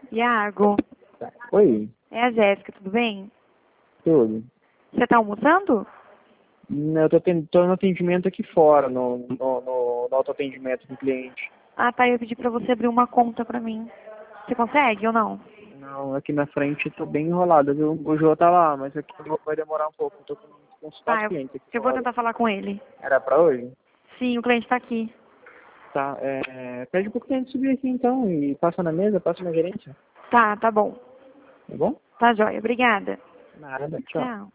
Iago, Oi, é a Jéssica, tudo bem? tudo. Você tá almoçando? Eu tô no atendimento aqui fora, no autoatendimento do cliente. Ah, tá, eu pedi pra você abrir uma conta pra mim. Você consegue ou não? Não, aqui na frente tô bem enrolado, viu? O Jô tá lá, mas aqui vai demorar um pouco. Tô com uns Tá, 4 eu, clientes aqui eu vou fora. tentar falar com ele. Era pra hoje? Sim, o cliente tá aqui. Tá, pede pro cliente subir aqui então e passa na mesa, passa na gerência, Tá, tá bom. tá bom? Tá jóia, obrigada. Nada, tchau. Tchau.